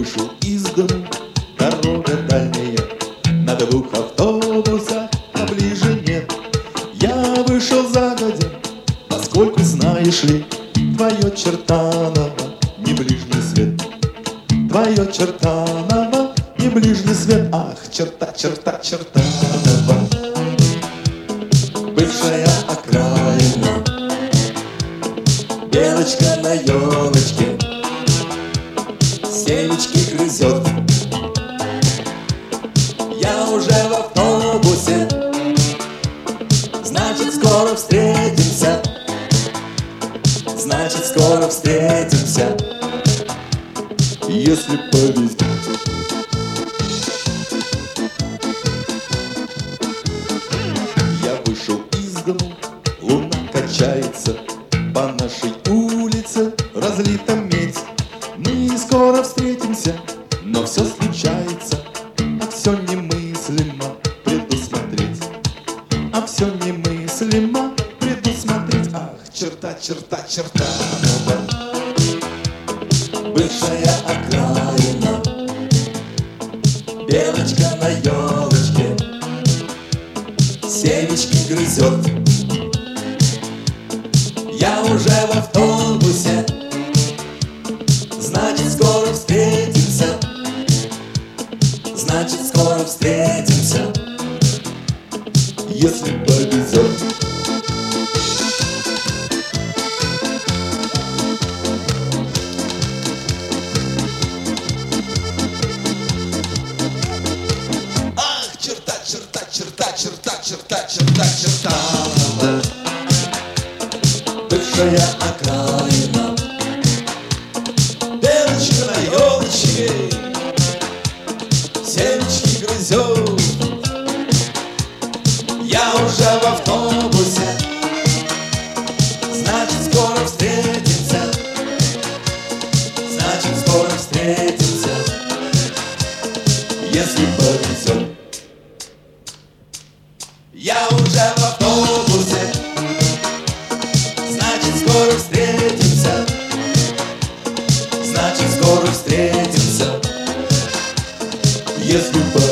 вышел из дому, дорога дальняя, на двух автобусах, а ближе нет. Я вышел загодя, поскольку, знаешь ли, твое Чертаново не ближний свет. Твое Чертаново не ближний свет. Ах, черта, черта, Чертаново, бывшая окраина. Белочка на елочке семечки грызет. Я уже в автобусе, значит, скоро встретимся. Значит, скоро встретимся, если повезет. Я вышел из дому, луна качается, по нашей улице разлита медь. Мы скоро встретимся, но все случается, а все немыслимо предусмотреть. А все немыслимо предусмотреть. Ах, черта, черта, Чертаново, бывшая окраина. Белочка на елочке семечки грызет. Я уже в автобусе, значит, скоро встретимся. Значит, скоро встретимся, если повезет. Ах, черта, черта, черта, черта, черта, черта, Чертаново, бывшая окраина. Белочка на елочке семечки грызет. Я уже в автобусе, значит, скоро встретимся. Значит, скоро встретимся, если повезет. Я уже в автобусе, значит, скоро встретимся. Значит, скоро встретимся, если повезет.